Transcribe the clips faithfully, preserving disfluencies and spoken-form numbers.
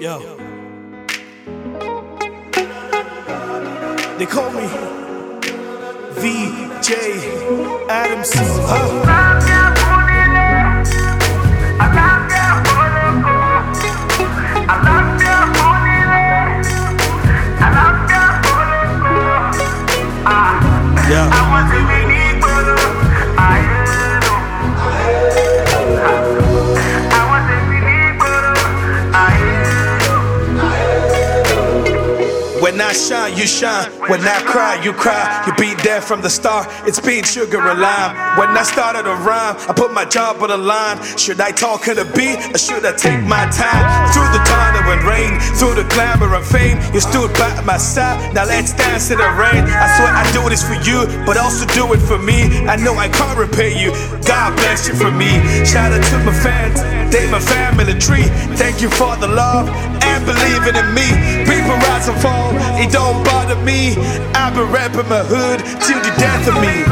Yo. They call me V J Adams. Huh? Yeah. When I shine, you shine. When I cry, you cry. You beat there from the start. It's been sugar and lime. When I started a rhyme, I put my job on the line. Should I talk at a beat or should I take my time? Through the thunder and rain, through the glamour and fame, you stood by my side. Now let's dance in the rain. I swear I do this for you, but also do it for me. I know I can't repay you. God bless you for me. Shout out to my fans, they my family tree. Thank you for the love and believing in me. People rise and fall, it don't bother me. I've been rapping my hood till the death of me.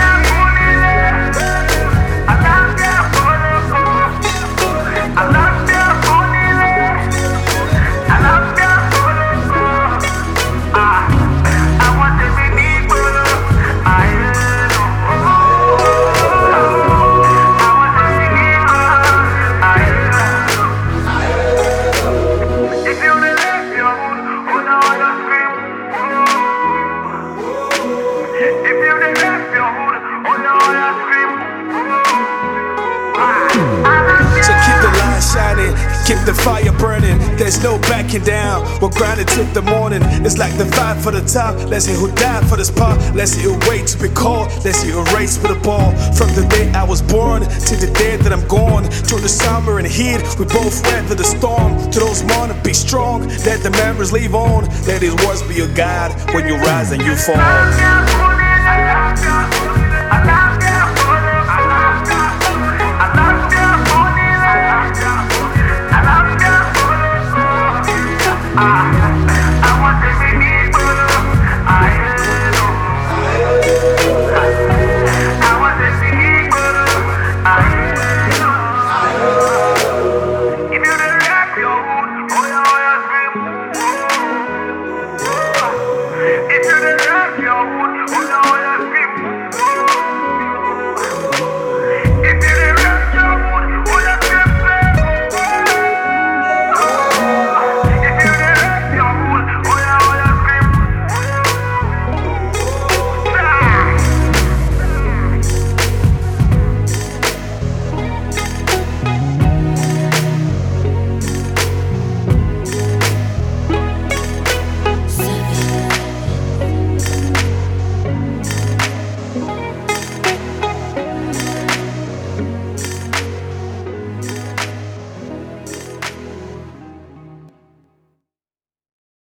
Shining, keep the fire burning. There's no backing down. We're grinding till the morning. It's like the fight for the top. Let's see who died for this part. Let's see who wait to be called. Let's see who race for the ball. From the day I was born to the day that I'm gone. Through the summer and heat, we both weather the storm. To those morning, be strong. Let the memories live on. Let these words be your guide when you rise and you fall.